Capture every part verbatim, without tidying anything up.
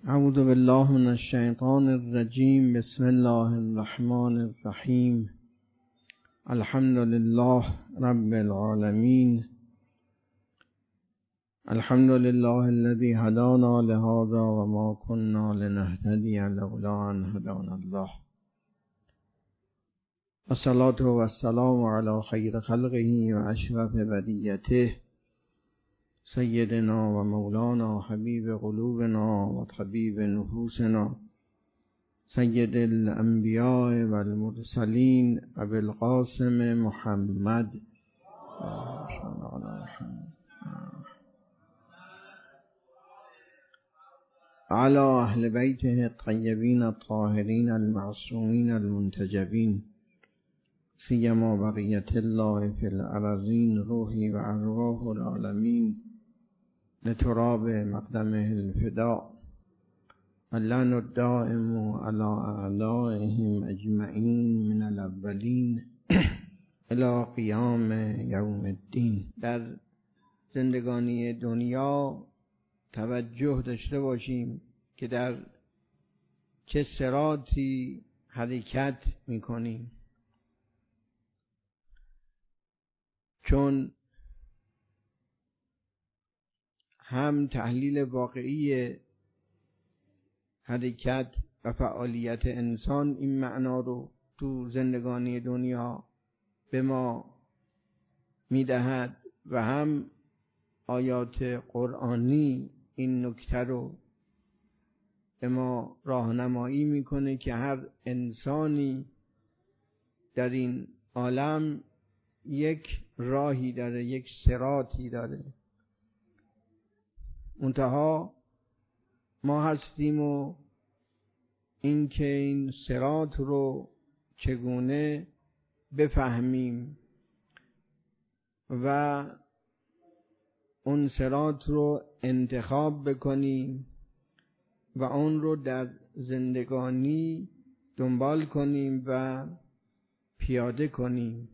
اعوذ بالله من الشیطان الرجیم. بسم الله الرحمن الرحیم. الحمد لله رب العالمین. الحمد لله الذي هدانا لهذا وما كنا لنهتدي لولا أن هدانا الله. والصلاة والسلام على خير خلقه وأشرف بريته سيدنا ومولانا حبيب قلوبنا وطبيب نفوسنا سيد الأنبياء والمرسلين أبي القاسم محمد على أهل بيته الطيبين الطاهرين المعصومين المنتجبين سيما بقية الله في الأرضين روحي وأرواح العالمين لتراب مقدمه الفداء اللعن الدائم على أعدائهم أجمعين من الأولين إلى قیام یوم الدین. در زندگانی دنیا توجه داشته باشیم که در چه صراطی حرکت میکنیم، چون هم تحلیل واقعی حرکت و فعالیت انسان این معنا رو تو زندگانی دنیا به ما میدهد و هم آیات قرآنی این نکته رو به ما راهنمایی میکنه که هر انسانی در این عالم یک راهی داره، یک صراطی داره. منتها ما هستیم و این که این صراط رو چگونه بفهمیم و اون صراط رو انتخاب بکنیم و اون رو در زندگانی دنبال کنیم و پیاده کنیم.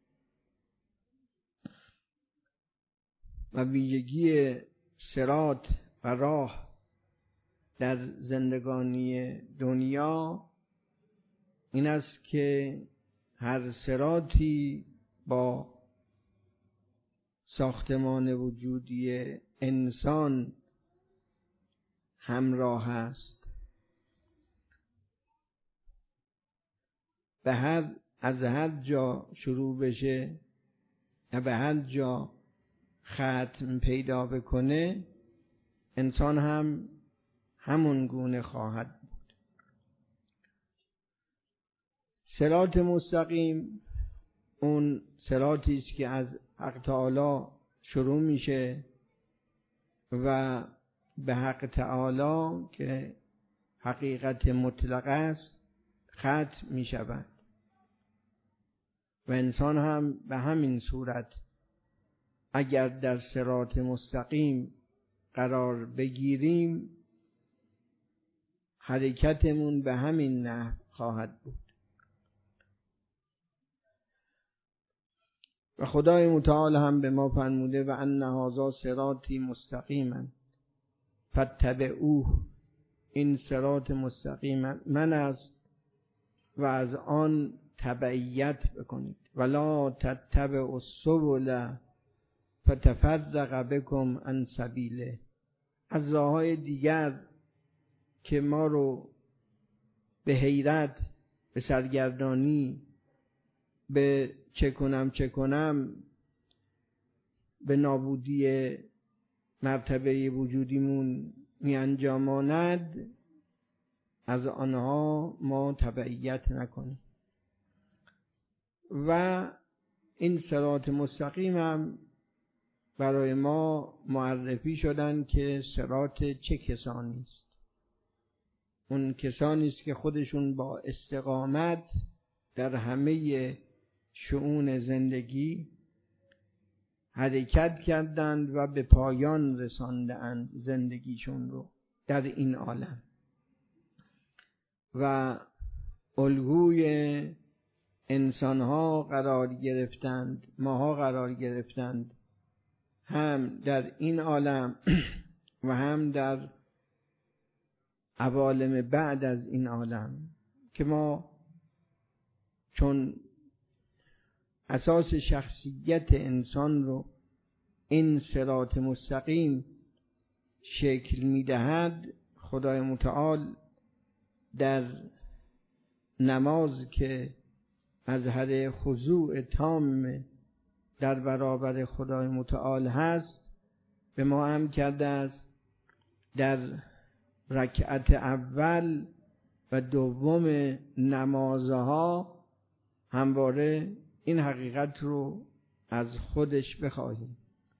و ویژگی صراط و راه در زندگانی دنیا این است که هر صراطی با ساختمان وجودی انسان همراه است. به هر از هر جا شروع بشه و به هر جا ختم پیدا بکنه، انسان هم همون گونه خواهد بود. صراط مستقیم اون صراطی است که از حق تعالی شروع میشه و به حق تعالی که حقیقت مطلق است ختم میشود و انسان هم به همین صورت اگر در صراط مستقیم قرار بگیریم حرکتمون به همین نحو خواهد بود. و خدای متعال هم به ما فرموده و ان هذا صراطی مستقیما فاتبعوه. این صراط مستقیم من است و از آن تبعیت بکنید. ولا تتبعوا السبل فتفرق بكم عن سبیله. از راههای دیگر که ما رو به حیرت، به سرگردانی، به چه کنم چه کنم، به نابودی مرتبه وجودیمون می انجاماند، از آنها ما تبعیت نکنیم. و این صراط مستقیم هم برای ما معرفی شدن که صراط چه کسانی است. اون کسانی است که خودشون با استقامت در همه شؤون زندگی حرکت کردند و به پایان رساندند زندگیشون رو در این عالم و الگوی انسانها قرار گرفتند، ماها قرار گرفتند، هم در این عالم و هم در عوالم بعد از این عالم که ما چون اساس شخصیت انسان رو این صراط مستقیم شکل میدهد، خدای متعال در نماز که مظهر خضوع تام در برابر خدای متعال هست به ما هم کرده است در رکعت اول و دوم نمازها همواره این حقیقت رو از خودش بخواهیم.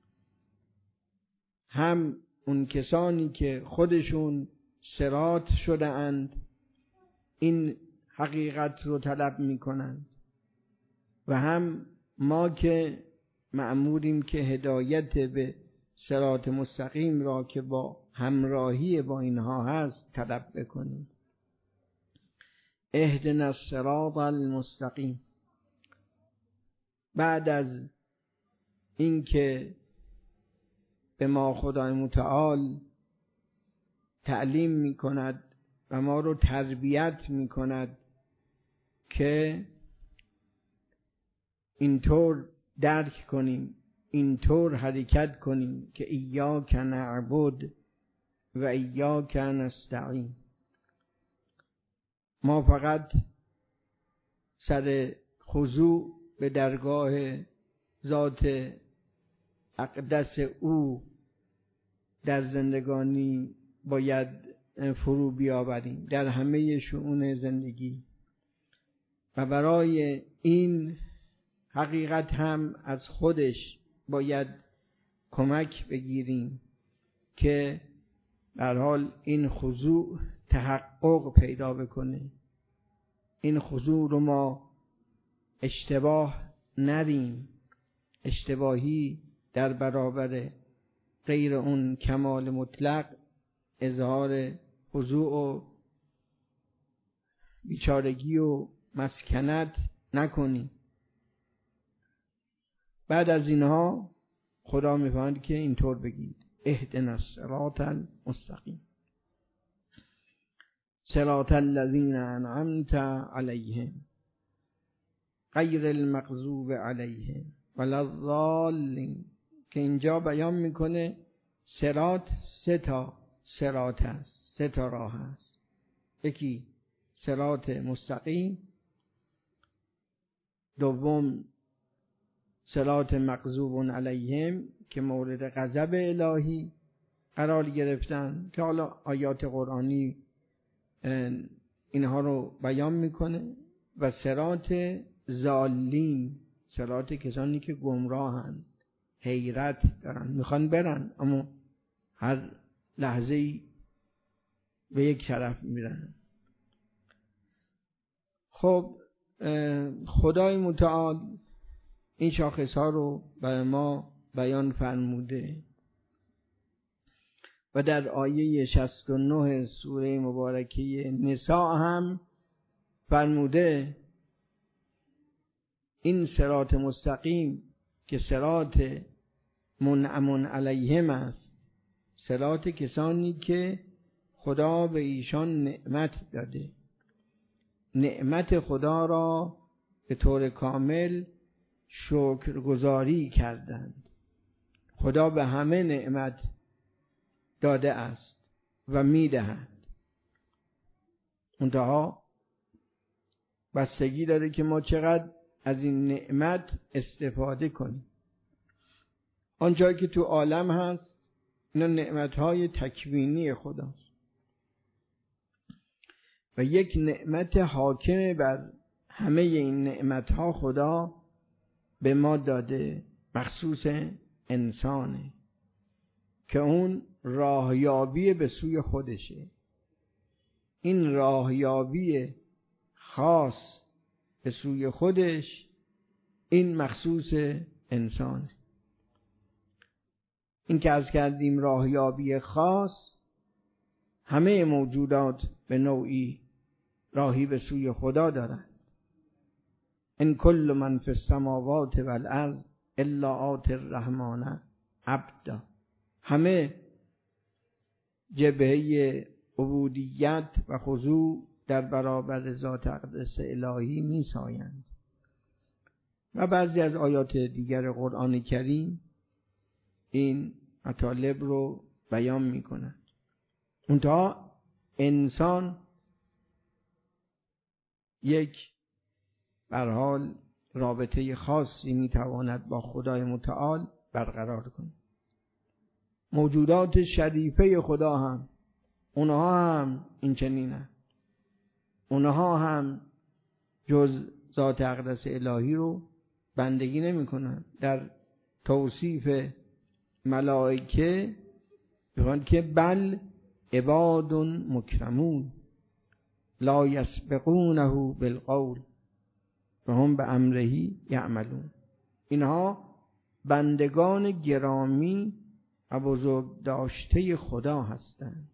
هم اون کسانی که خودشون صراط شده اند این حقیقت رو طلب می کنند و هم ما که مأموریم که هدایت به صراط مستقیم را که با همراهی با اینها هست طلب بکنیم. اهدنا الصراط المستقیم. بعد از اینکه به ما خدای متعال تعلیم می کند و ما رو تربیت می کند که اینطور درک کنیم، اینطور حرکت کنیم که ایاک نعبد و ایاک نستعین. ما فقط سر خضوع به درگاه ذات اقدس او در زندگانی باید فرو بیاوریم در همه شؤون زندگی و برای این حقیقت هم از خودش باید کمک بگیریم که در حال این خضوع تحقق پیدا بکنه. این خضوع رو ما اشتباه نریم، اشتباهی در برابر غیر اون کمال مطلق اظهار خضوع و بیچارگی و مسکنت نکنیم. بعد از اینها خدا می‌فرماید که اینطور بگید اهدنا الصراط المستقیم صراط الذین انعمت علیهم غیر المغضوب علیهم ولا الضالین. که اینجا بیان میکنه صراط سه تا صراط هست، سه تا راه هست. یکی صراط مستقیم، دوم صراط مغضوب علیهم که مورد غضب الهی قرار گرفتن که حالا آیات قرآنی اینها رو بیان میکنه، و صراط ضالین، صراط کسانی که گمراهن، حیرت دارن، میخوان برن اما هر لحظه‌ای به یک طرف میرن. خب خدای متعال این شاخص ها رو برای ما بیان فرموده و در آیه شصت و نه سوره مبارکه نساء هم فرموده این صراط مستقیم که صراط منعم علیهم است، صراط کسانی که خدا به ایشان نعمت داده، نعمت خدا را به طور کامل شکرگزاری کردند. خدا به همه نعمت داده است و میدهد، منتها بستگی داره که ما چقدر از این نعمت استفاده کنیم. آنجایی که تو عالم هست اینا نعمتهای تکوینی خداست و یک نعمت حاکم بر همه این نعمتها خدا به ما داده، مخصوص انسانه که اون راهیابی به سوی خودشه. این راهیابی خاص به سوی خودش این مخصوص انسانه. این که عرض کردیم راهیابی خاص، همه موجودات به نوعی راهی به سوی خدا دارند. ان کل من فی السماوات والارض الا آتی الرحمن عبدا. همه جبهه عبودیت و خضوع در برابر ذات اقدس الهی می سایند. و بعضی از آیات دیگر قرآن کریم این مطالب رو بیان می کنند. منتها انسان یک به هر حال رابطه خاصی می تواند با خدای متعال برقرار کند. موجودات شریفه خدا هم اونها هم این چنینه، اونها هم جز ذات اقدس الهی رو بندگی نمی کنن. در توصیف ملائکه میگن که بل عباد مکرمون لا یسبقونه بالقول و هم به امره یعملون. اینها بندگان گرامی و بزرگ داشته خدا هستند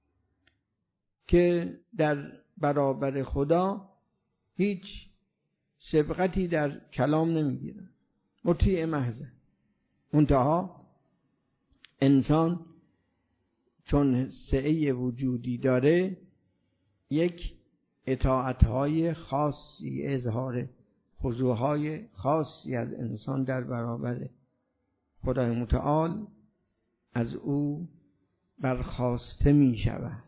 که در برابر خدا هیچ سبقتی در کلام نمیگیرن، مطیع محض. منتها انسان چون سعی وجودی داره یک اطاعتهای خاصی، اظهار خضوعهای خاصی از انسان در برابر خدای متعال از او برخواسته می شود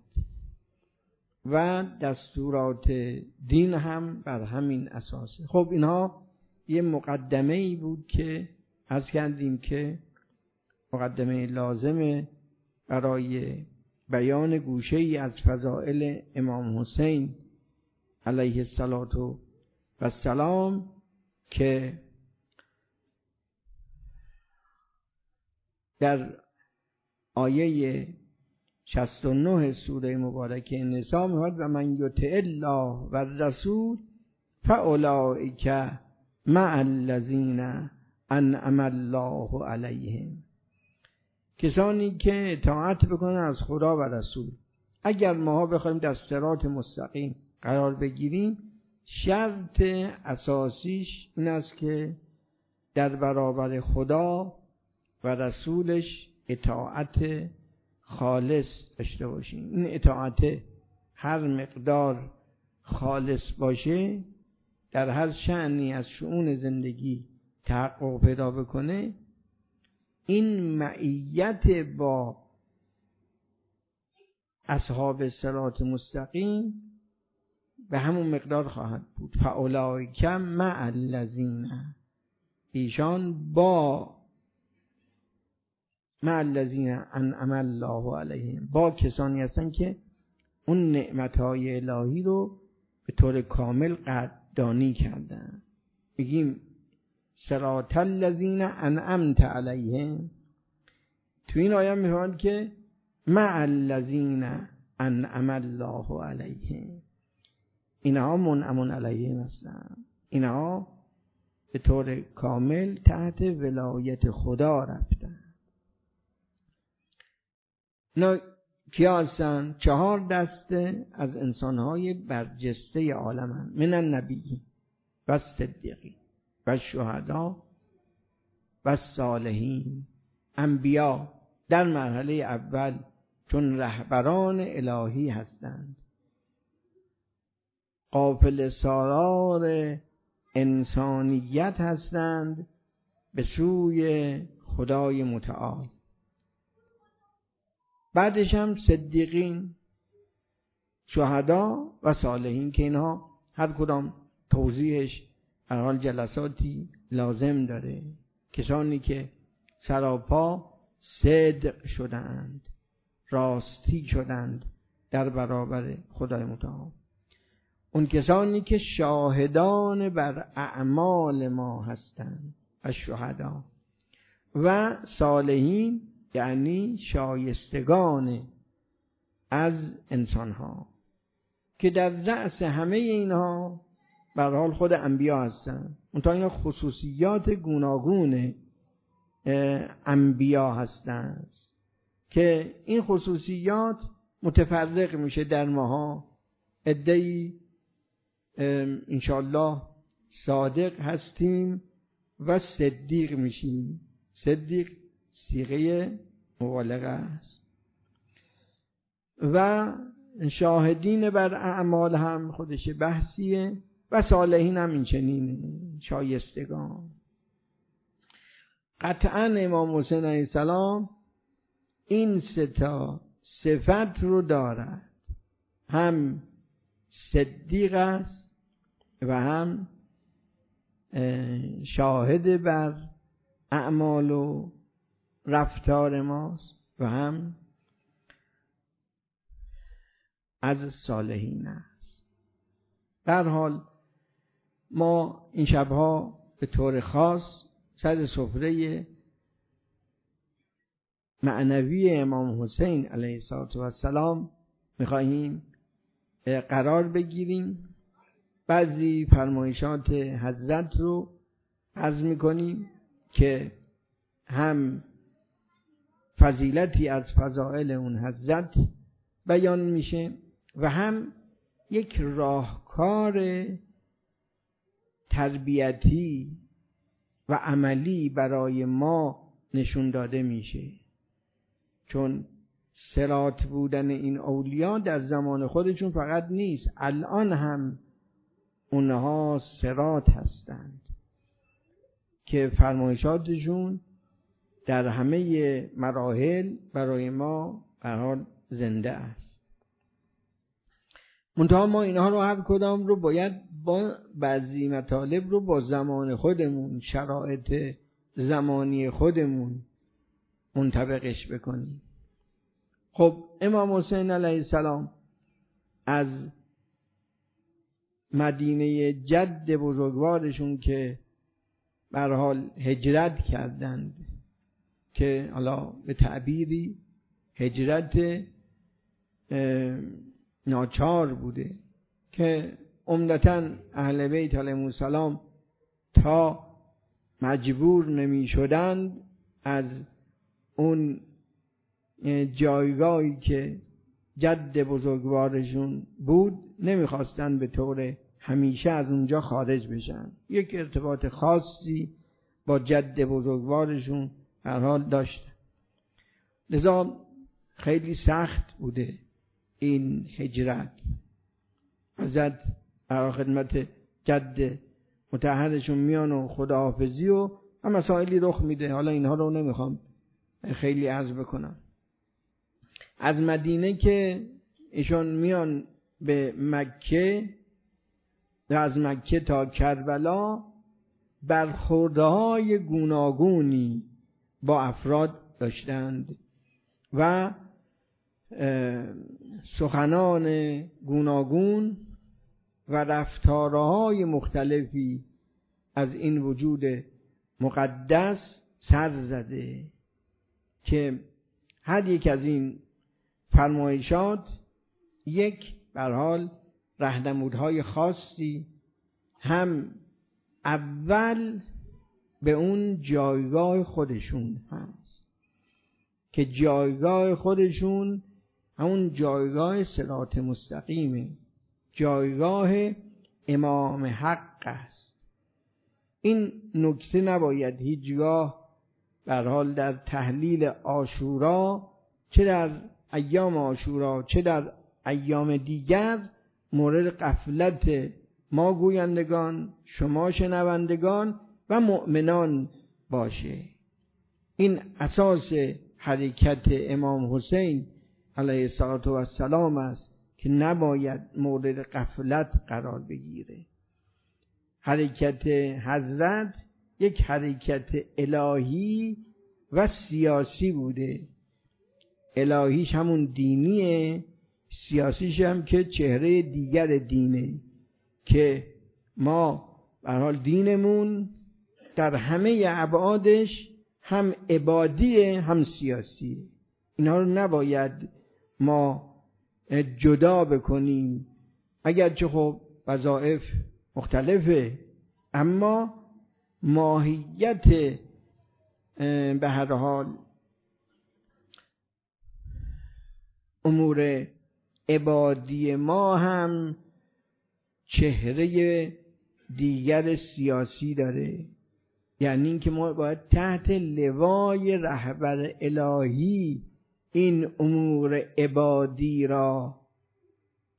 و دستورات دین هم بر همین اساسه. خب اینها یه مقدمه ای بود که عرض کردیم که مقدمه لازمه برای بیان گوشه ای از فضائل امام حسین علیه الصلاة و السلام که در آیه شصت و نه سوره مبارکه نساء می‌گوید و من یطع الله و الرسول فاولئک مع الذین انعم الله علیهم. کسانی که اطاعت بکنن از خدا و رسول. اگر ما بخوایم در صراط مستقیم قرار بگیریم، شرط اساسیش این است که در برابر خدا و رسولش اطاعت خالص داشته باشیم. این اطاعت هر مقدار خالص باشه، در هر شأنی از شؤون زندگی تحقق پیدا بکنه، این معیت با اصحاب صراط مستقیم به همون مقدار خواهد بود. فاولئک مع الذین، ایشان با مع الذین انعم الله علیهم، با کسانی هستن که اون نعمتهای الهی رو به طور کامل قدردانی کردن. بگیم صراط الذین انعمت علیهم. تو این آیه میگن که مع الذین انعم الله علیهم، اینها منعم علیهم هستن، اینها به طور کامل تحت ولایت خدا رفتن. اینا کیا هستن؟ چهار دسته از انسانهای برجسته عالم هم. من النبی و صدیقین و شهدا و صالحین. انبیا در مرحله اول چون رهبران الهی هستند، قافله سالار انسانیت هستند به سوی خدای متعال. بعدش هم صدیقین، شهدا و صالحین که اینها هر کدام توضیحش هر حال جلساتی لازم داره. کسانی که سراپا صدق شدند، راستی شدند در برابر خدای متعال. اون کسانی که شاهدان بر اعمال ما هستند و شهدا. و صالحین یعنی شایستگان از انسانها که در رأس همه اینها به هر حال خود انبیا هستند. اونتا این خصوصیات گوناگون انبیا هستند که این خصوصیات متفرق میشه در ماها. عده‌ای انشاءالله صادق هستیم و صدیق میشیم. صدیق صیغه مبالغه است. و شاهدین بر اعمال هم خودش بحثیه و صالحین هم این چنینه، شایستگان. قطعا امام حسین علیه السلام این سه تا صفت رو دارد، هم صدیق است و هم شاهد بر اعمال و رفتار ماست و هم از صالحین است. در حال ما این شبها به طور خاص سر سفره معنوی امام حسین علیه السلام میخواهیم قرار بگیریم. بعضی فرمایشات حضرت رو عرض میکنیم که هم فضیلتی از فضائل اون حضرت بیان میشه و هم یک راهکار تربیتی و عملی برای ما نشون داده میشه، چون صراط بودن این اولیا در زمان خودشون فقط نیست، الان هم اونها صراط هستند که فرمایشاتشون در همه مراحل برای ما به حال زنده است. منتها ما اینها رو هر کدام رو باید با بعضی مطالب رو با زمان خودمون، شرایط زمانی خودمون منطبقش بکنیم. خب امام حسین علیه السلام از مدینه جد بزرگوارشون که به هر حال هجرت کردند، که حالا به تعبیری هجرت ناچار بوده که عمدتاً اهل بیت علیهم السلام تا مجبور نمی شدند از اون جایگاهی که جد بزرگوارشون بود نمیخواستن به طور همیشه از اونجا خارج بشن، یک ارتباط خاصی با جد بزرگوارشون هر حال داشتن. لذا خیلی سخت بوده این هجرت. حضرت در خدمت جد مطهرشون میان و خداحافظی و هم مسائلی رخ میده، حالا اینها رو نمیخوام خیلی عرض بکنم. از مدینه که ایشون میان به مکه و از مکه تا کربلا برخوردهای گوناگونی با افراد داشتند و سخنان گوناگون و رفتارهای مختلفی از این وجود مقدس سر زده که هر یک از این فرمایشات یک به هر حال راهنمودهای خاصی هم اول به اون جایگاه خودشون هست که جایگاه خودشون همون جایگاه صراط مستقیمه، جایگاه امام حق است. این نکته نباید هیچگاه به هر حال در تحلیل عاشورا، چه در ایام عاشورا چه در ایام دیگر، مورد غفلت ما گویندگان، شما شنوندگان و مؤمنان باشه. این اساس حرکت امام حسین علیه السلام است که نباید مورد غفلت قرار بگیره. حرکت حضرت یک حرکت الهی و سیاسی بوده. الهیش همون دینیه، سیاسیش هم که چهره دیگر دینه، که ما به هر حال دینمون در همه ابعادش هم عبادیه هم سیاسیه. اینا رو نباید ما جدا بکنیم، اگرچه خب وظایف مختلفه، اما ماهیت به هر حال امور عبادی ما هم چهره دیگر سیاسی داره. یعنی اینکه ما باید تحت لوای رهبر الهی این امور عبادی را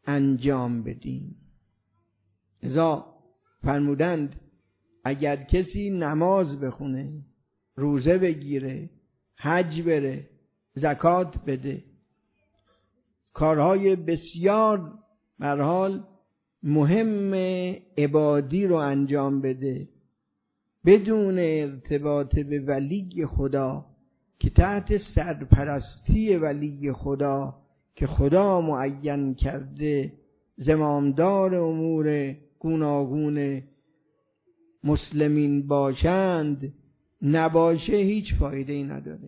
انجام بدیم. ازا فرمودند اگر کسی نماز بخونه، روزه بگیره، حج بره، زکات بده، کارهای بسیار به هر حال مهم عبادی رو انجام بده بدون ارتباط به ولی خدا که تحت سرپرستی ولی خدا که خدا معین کرده زمامدار امور گوناگون مسلمین باشند نباشه، هیچ فایده ای نداره.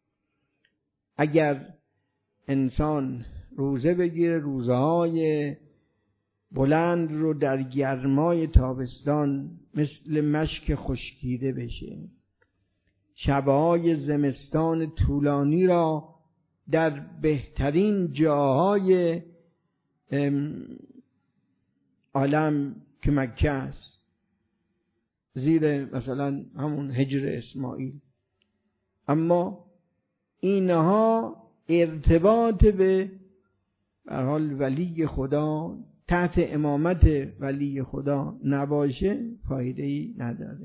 اگر انسان روزه بگیره، روزهای بلند رو در گرمای تابستان مثل مشک خشکیده بشه، شبهای زمستان طولانی را در بهترین جاهای عالم که مکه است، زیر مثلا همون حجر اسماعیل، اما اینها ارتباط به به حال ولی خدا، تحت امامت ولی خدا نباشه، فایده ای نداره.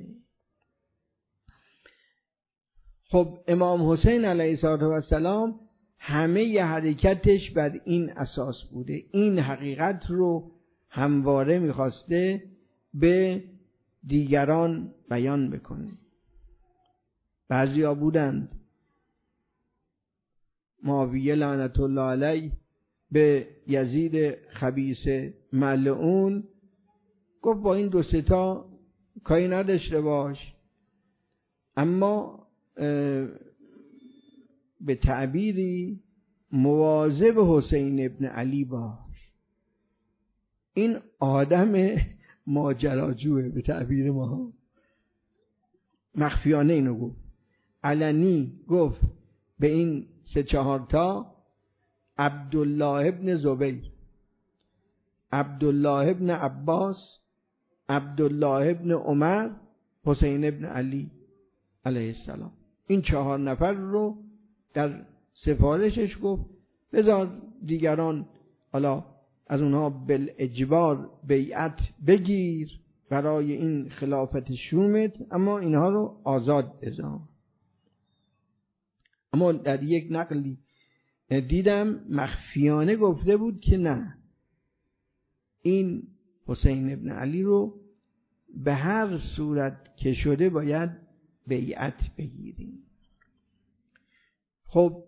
خب امام حسین علیه السلام همه حرکتش بر این اساس بوده، این حقیقت رو همواره میخواسته به دیگران بیان بکنه. بعضیا بودند معاویه لعنت الله علیه به یزید خبیث ملعون گفت با این دو ستا کاری نداشته باش، اما به تعبیری مواظب حسین ابن علی باش. این آدم ماجراجوه به تعبیر ما، مخفیانه اینو گفت. علنی گفت به این سه چهار تا عبدالله ابن زبیر، عبدالله ابن عباس، عبدالله ابن عمر، حسین ابن علی علیه السلام، این چهار نفر رو در سفارشش گفت بذار دیگران حالا از اونها بالاجبار بیعت بگیر برای این خلافت شومت، اما اینها رو آزاد بذار. اما در یک نقلی دیدم مخفیانه گفته بود که نه، این حسین ابن علی رو به هر صورت که شده باید بیعت بگیریم. خب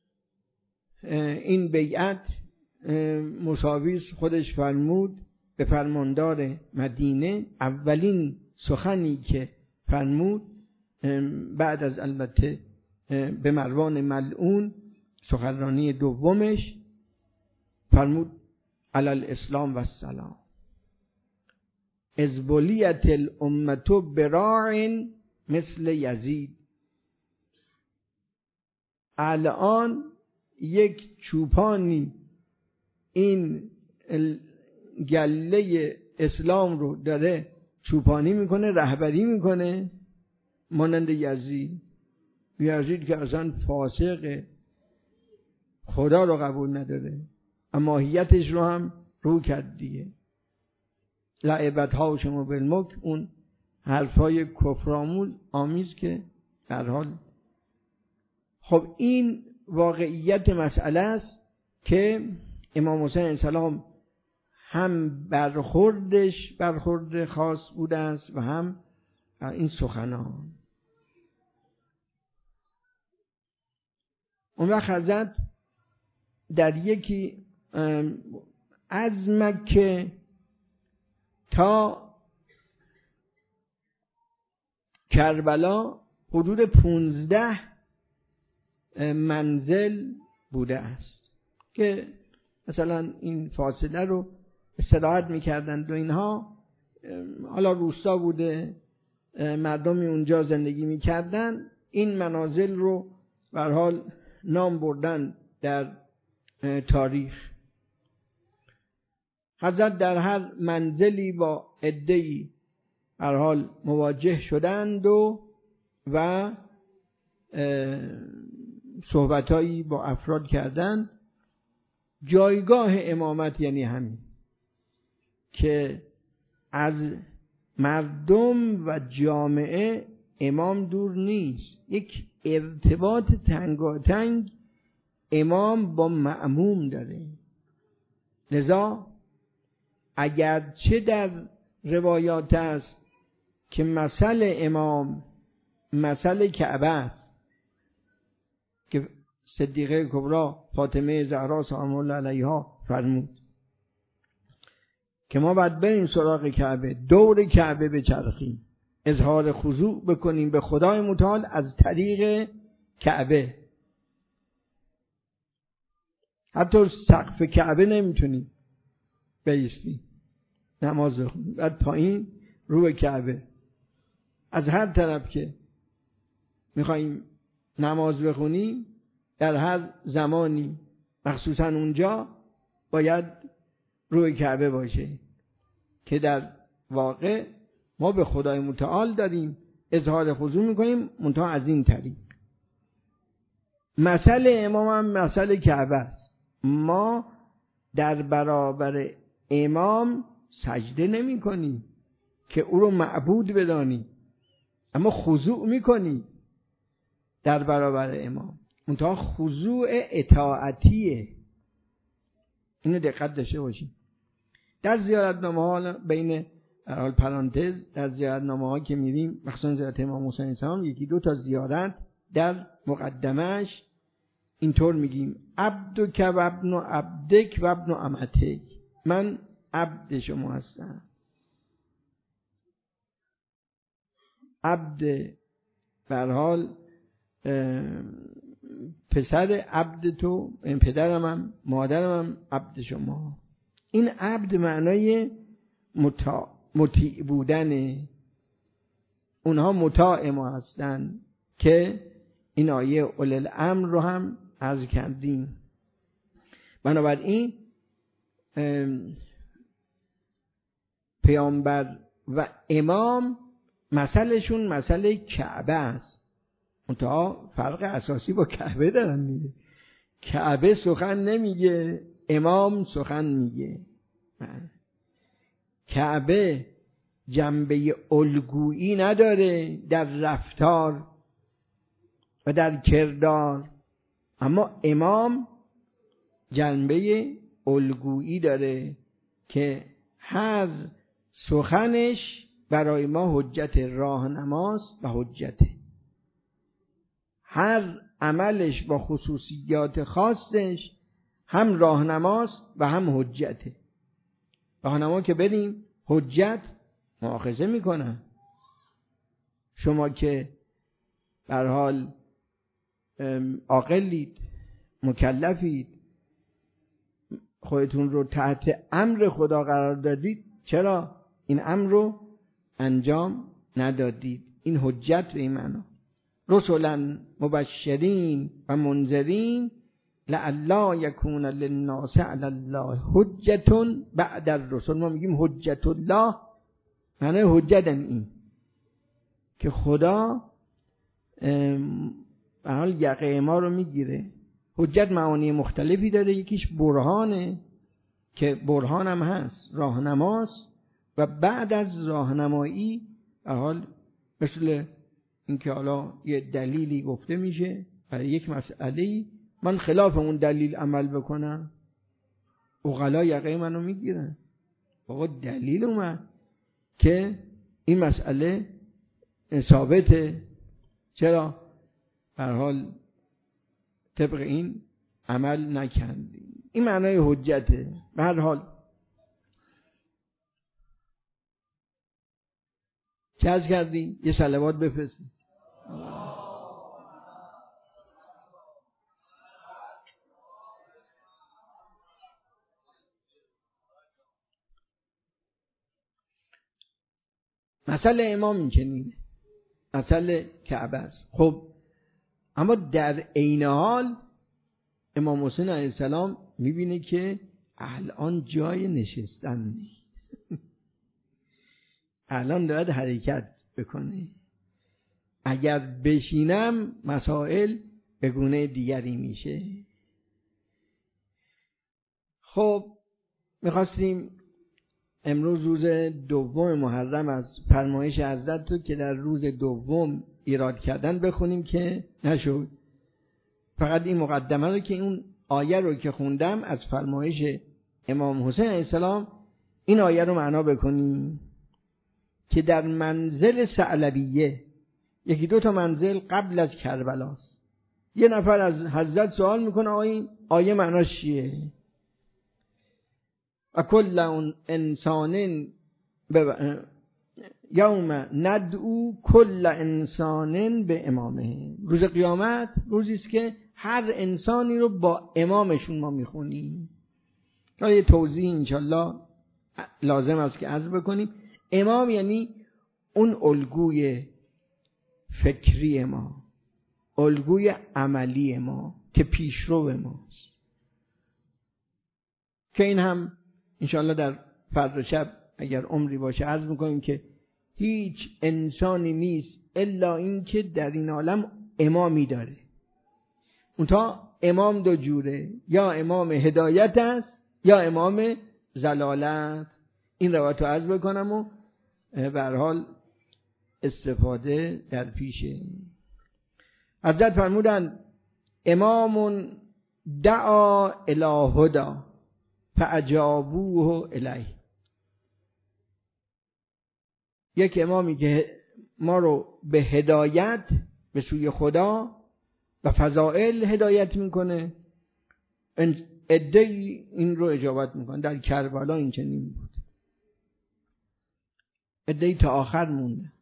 این بیعت مساویس خودش فرمود به فرماندار مدینه. اولین سخنی که فرمود بعد از البته به مروان ملعون سخنرانی دومش فرمود علی الاسلام و السلام از بلیت الامت براع مثل یزید. الان یک چوپانی این گله اسلام رو داره چوپانی میکنه، رهبری میکنه، مانند یزید. یزید که اصلا فاسق، خدا رو قبول نداره، اما ماهیتش رو هم رو کرد دیگه. لعبت ها شما بالملک، اون حرفای کفرآموز آمیز که در حال. خب این واقعیت مسئله است که امام حسین علیه السلام هم برخوردش برخورد خاص بوده است و هم این سخنان. اون وقت حضرت در یکی از مکه تا کربلا حدود پونزده منزل بوده است که مثلا این فاصله رو استراحت میکردند و اینها. حالا روستا بوده، مردمی اونجا زندگی میکردن، این منازل رو به هر حال نام بردن در تاریخ. حضرت در هر منزلی با عده‌ای به هر حال مواجه شدند و و صحبتایی با افراد کردند جایگاه امامت یعنی همین که از مردم و جامعه امام دور نیست، یک ارتباط تنگاتنگ امام با مأموم داره. لذا اگر چه در روایات است که مثل امام مثل کعبه است که صدیقه کبری فاطمه زهرا سلام الله علیها فرمود که ما باید بریم سراغ کعبه، دور کعبه بچرخیم، اظهار خضوع بکنیم به خدای متعال از طریق کعبه. حتی سقف کعبه نمیتونیم بایستیم نماز بخونیم، بعد پایین رو به کعبه. از هر طرف که میخواییم نماز بخونیم در هر زمانی مخصوصا اونجا باید روی کعبه باشه که در واقع ما به خدای متعال داریم اظهار خضوع میکنیم، منتها از این طریق. مثل امام هم مثل کعبه است. ما در برابر امام سجده نمی کنیم که او رو معبود بدانیم، اما خضوع میکنیم در برابر امام، منتها خضوع اطاعتیه. اینو دقت داشته باشیم. در زیارتنامه ها بین حال پرانتز در زیارتنامه ها که میریم مخصوصا زیارت امام حسین السلام یکی دو تا زیارت در مقدمش اینطور میگیم عبدک و ابن عبدک و ابن امتک، من عبد شما هستم، عبد به هر حال پسر عبد تو، این پدرم هم مادرم هم عبد شما. این عبد معنای مطاع مطیع بودنه، اونها مطاع ما هستن که این آیه اول الامر رو هم عرض کردیم. بنابراین پیامبر و امام مثلشون مثل کعبه است، منتها فرق اساسی با کعبه دارن میگه. کعبه سخن نمیگه، امام سخن میگه. کعبه جنبه الگویی نداره در رفتار و در کردار، اما امام جنبه الگویی داره که هر سخنش برای ما حجت راهنماست و حجته، هر عملش با خصوصیات خاصش هم راهنماست و هم حجته. راهنما که بریم حجت مؤاخذه میکنن، شما که به هر حال عاقلید مکلفید خودتون رو تحت امر خدا قرار دادید، چرا این امر رو انجام ندادید؟ این حجت به این معنا. رسولا مبشرین و منذرین لعلا یکون للناس علی الله حجة بعد الرسل. ما میگیم حجت الله، معنی حجت این که خدا به حال یقه ما رو میگیره. حجت معانی مختلفی داره، یکیش برهانه که برهان هم هست، راهنماست، و بعد از راهنمایی به حال مثل اینکه حالا یه دلیلی گفته میشه برای یک مسئله، من خلاف اون دلیل عمل بکنم، عقلا یقه منو میگیرن. بابا دلیل اومد که این مسئله ثابته، چرا به هر حال طبق این عمل نکردی؟ این معنای حجته. به هر حال چه عرض کردی؟ یه صلوات بفرستی. مثل امام این چنینه، مثل کعبه است. خب اما در عین حال امام حسین علیه السلام میبینه که الان جای نشستن نیست، الان باید حرکت بکنه. اگر بشینم مسائل به گونه دیگری میشه. خب میخواستیم امروز روز دوم محرم از فرمایش حضرت رو که در روز دوم ایراد کردن بخونیم که نشد. فقط این مقدمه رو که اون آیه رو که خوندم از فرمایش امام حسین علیه السلام، این آیه رو معنا بکنیم که در منزل ثعلبیه، یکی دو تا منزل قبل از کربلاست، یه نفر از حضرت سوال میکنه آیه آیه معناش چیه؟ و کل اون انسان یوم ندعو کل انسان به امامه. روز قیامت روزی است که هر انسانی رو با امامشون ما میخونیم. حالا یه توضیح انشالله لازم است که عرض بکنیم. امام یعنی اون الگوی فکری ما، الگوی عملی ما که پیشرو ماست، که این هم انشالله در فردا شب اگر عمری باشه عرض میکنیم که هیچ انسانی نیست الا این که در این عالم امامی داره. اونتا امام دو جوره، یا امام هدایت است یا امام ضلالت. این روایت رو عرض بکنم و به هر حال استفاده در پیشه. حضرت فرمودند امام دعا الی هدی فاجابوه الیه. یک امامی که ما رو به هدایت به سوی خدا و فضائل هدایت میکنه، عده‌ای این رو اجابت میکنه. در کربلا این چنین بود، عده‌ای تا آخر مونده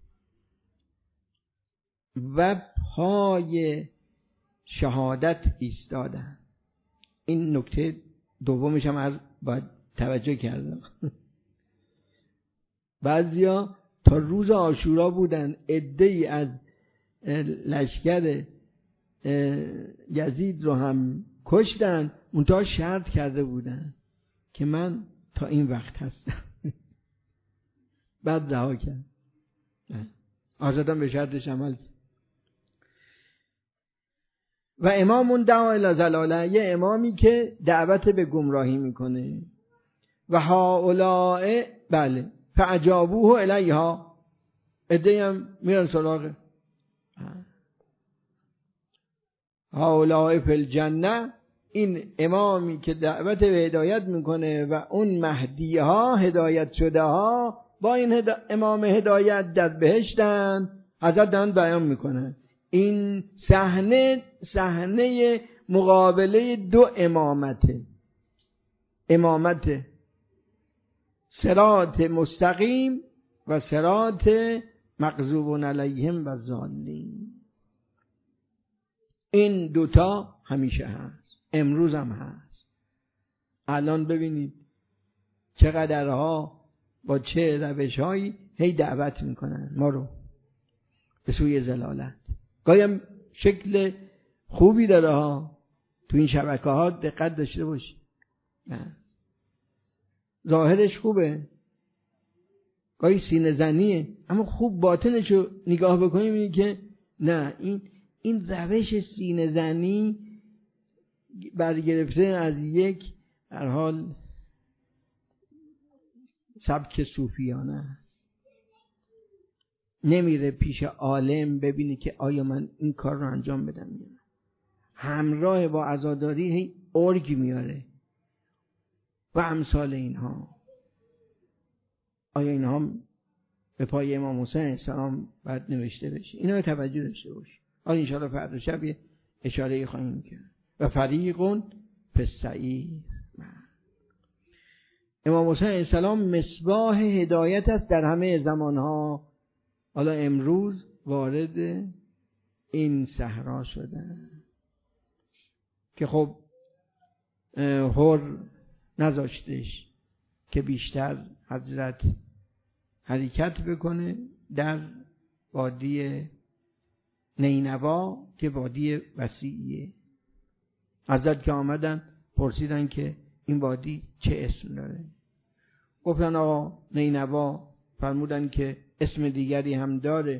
و پای شهادت ایستادن. این نکته دومش هم از باید توجه کردم. بعضیا تا روز عاشورا بودن، عده‌ای از لشکر یزید رو هم کشتن، اونتا شرط کرده بودن که من تا این وقت هستم. بعد رها کرد، آزادم به شرطش عمل کرد. و امامون دعا الی ضلاله، یه امامی که دعوت به گمراهی میکنه. و هؤلاء بله فاجابوه الیها، عده‌ای هم میرن سراغ هؤلاء فی الجنه. این امامی که دعوت به هدایت میکنه و اون مهدی ها هدایت شده ها با این هدا... امام هدایت در بهشتن. حضرت دارن بیان میکنن این صحنه صحنه مقابله دو امامته، امامت صراط مستقیم و صراط مغضوب علیهم و ضالین. این دوتا همیشه هست، امروز هم هست. الان ببینید چقدرها با چه روش‌هایی هی دعوت میکنن ما رو به سوی ضلالت. گاهی هم شکل خوبی داره ها، تو این شبکه ها دقت داشته باشی، نه ظاهرش خوبه، گاهی سینه زنیه، اما خوب باطنش رو نگاه بکنیم اینی که نه، این این روش سینه زنی برگرفته از یک در حال سبک صوفیانه است. نمیره پیش عالم ببینه که آیا من این کار رو انجام بدم یا نه، همراه با عزاداری هی ارگ میاره و امثال اینها. آیا اینها به پای امام حسین السلام باید نوشته بشه؟ اینا رو توجه داشته باشی. حالا انشاءالله فردا شب یه اشاره خواهیم کرد. و فریقون فی السعیر. امام حسین السلام مصباح هدایت است در همه زمانها. حالا امروز وارد این صحرا شده که خب حر نذاشتش که بیشتر حضرت حرکت بکنه در وادی نینوا که وادی وسیعیه. حضرت که آمدن پرسیدن که این وادی چه اسم داره؟ گفتن آقا نینوا. فرمودن که اسم دیگری هم داره.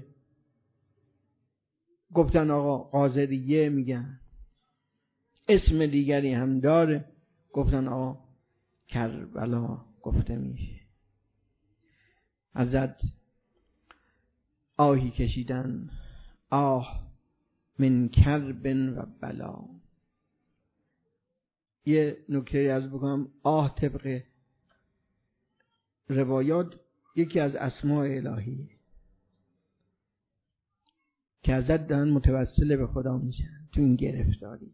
گفتن آقا قاضریه میگن. اسم دیگری هم داره. گفتن آقا کربلا گفته میشه. ازت آهی کشیدن، آه من کرب و بلا. یه نکته عرض بکنم، آه طبق روایات یکی از اسماء الهیه که ازت دارن متوسل به خدا میشن تو این گرفتاری.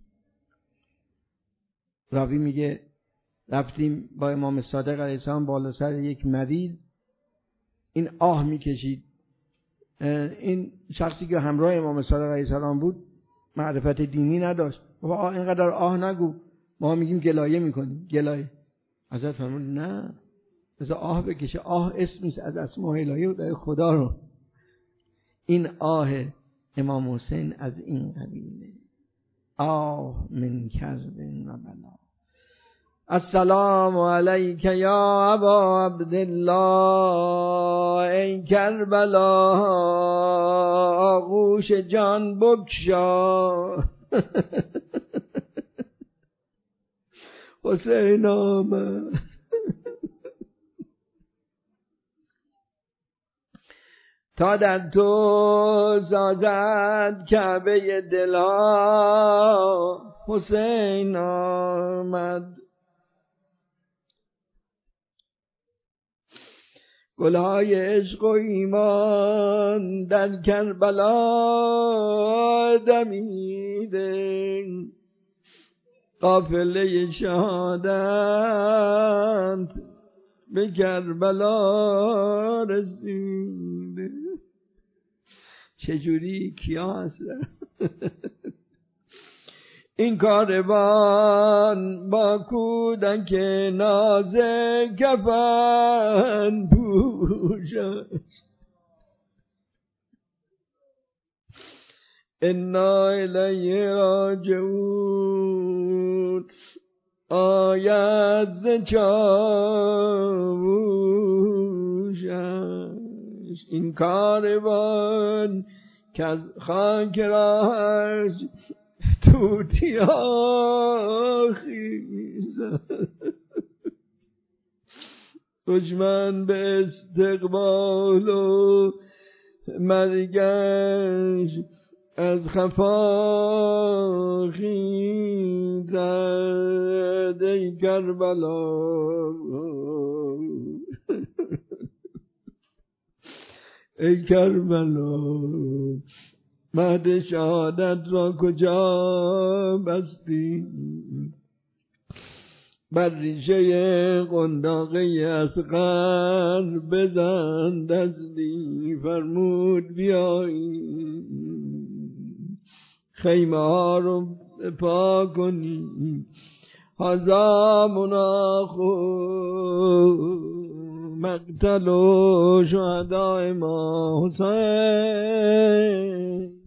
راوی میگه رفتیم با امام صادق علیه السلام بالا سر یک مریض، این آه میکشید. این شخصی که همراه امام صادق علیه السلام بود معرفت دینی نداشت. بابا اینقدر آه نگو، ما میگیم گلایه میکنیم. گلایه حضرت فرمود نه، بذار آه بکشه. آه اسمیست از اسماء الهی و خدا رو. این آه امام حسین از این قبیله، آه من کرب و بلا. السلام علیک یا ابا عبدالله، ای کربلا آغوش جان بگشا. حسین آمد تا در تو سازد کعبه دلا. حسین آمد گلهای عشق و ایمان در کربلا دمیده، قافله شهادت به کربلا رسیده. چجوری کیا هستن؟ این کاروان با کودک ناز کفن پوش است، انا الیه راجعون آید ز چاووشش. این کاروان که از خاک راهش توتیا خیزد، دشمن به استقبال و مرگش از خفا خیزد. ای کربلا ای کربلا، مهد شهادت را کجا بستی؟ بر ریشه قنداقه اصغر بزن دستی. فرمود بیایی خیمه ها رو پا کنی، هزا مناخو مقتل و شهداء ما حسین.